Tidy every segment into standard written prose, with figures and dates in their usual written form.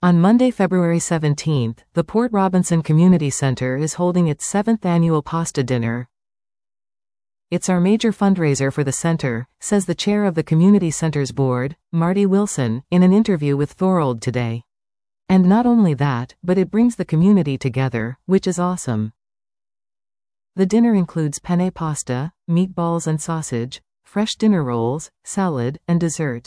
On Monday, February 17th, the Port Robinson Community Center is holding its 7th annual pasta dinner. It's our major fundraiser for the center, says the chair of the community center's board, Marty Wilson, in an interview with Thorold today. And not only that, but it brings the community together, which is awesome. The dinner includes penne pasta, meatballs and sausage, fresh dinner rolls, salad, and dessert.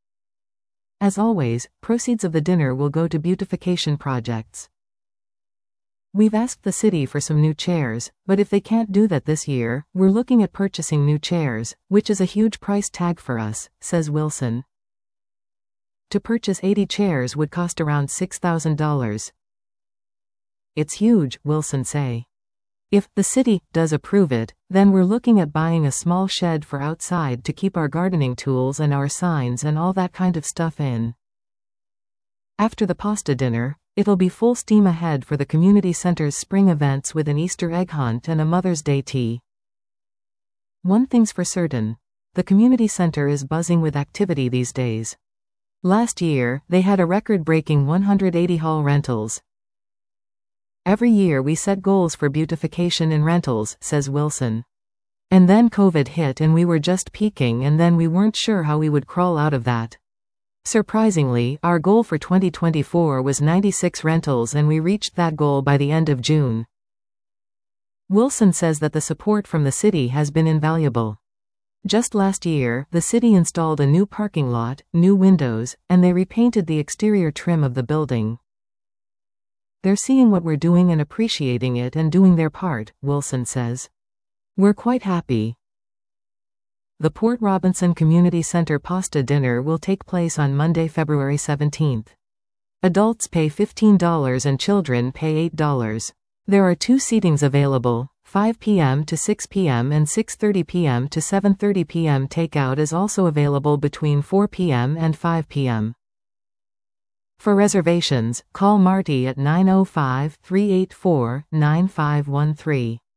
As always, proceeds of the dinner will go to beautification projects. We've asked the city for some new chairs, but if they can't do that this year, we're looking at purchasing new chairs, which is a huge price tag for us, says Wilson. To purchase 80 chairs would cost around $6,000. It's huge, Wilson say. If the city does approve it, then we're looking at buying a small shed for outside to keep our gardening tools and our signs and all that kind of stuff in. After the pasta dinner, it'll be full steam ahead for the community center's spring events with an Easter egg hunt and a Mother's Day tea. One thing's for certain, the community center is buzzing with activity these days. Last year, they had a record-breaking 180 hall rentals. Every year we set goals for beautification in rentals, says Wilson. And then COVID hit and we were just peaking and then we weren't sure how we would crawl out of that. Surprisingly, our goal for 2024 was 96 rentals and we reached that goal by the end of June. Wilson says that the support from the city has been invaluable. Just last year, the city installed a new parking lot, new windows, and they repainted the exterior trim of the building. They're seeing what we're doing and appreciating it and doing their part, Wilson says. We're quite happy. The Port Robinson Community Center pasta dinner will take place on Monday, February 17th. Adults pay $15 and children pay $8. There are 2 seatings available, 5 p.m. to 6 p.m. and 6:30 p.m. to 7:30 p.m. Takeout is also available between 4 p.m. and 5 p.m. For reservations, call Marty at 905-384-9513.